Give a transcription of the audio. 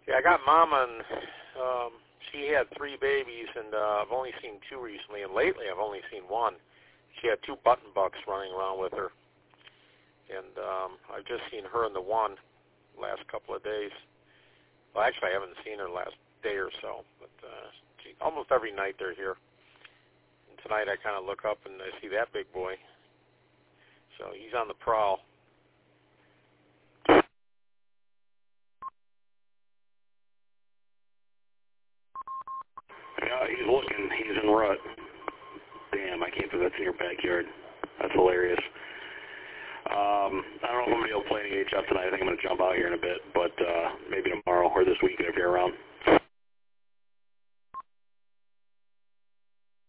Yeah, I got Mama, and she had 3 babies, and I've only seen 2 recently, and lately I've only seen 1. She had 2 button bucks running around with her, and I've just seen her and the 1 last couple of days. Well, actually, I haven't seen her last day or so, but almost every night they're here. And tonight I kind of look up and I see that big boy. So he's on the prowl. Yeah, he's looking. He's in rut. Damn, I can't believe that's in your backyard. That's hilarious. I don't know if I'm going to be able to play any HF tonight. I think I'm going to jump out here in a bit, but maybe tomorrow or this weekend if you're around.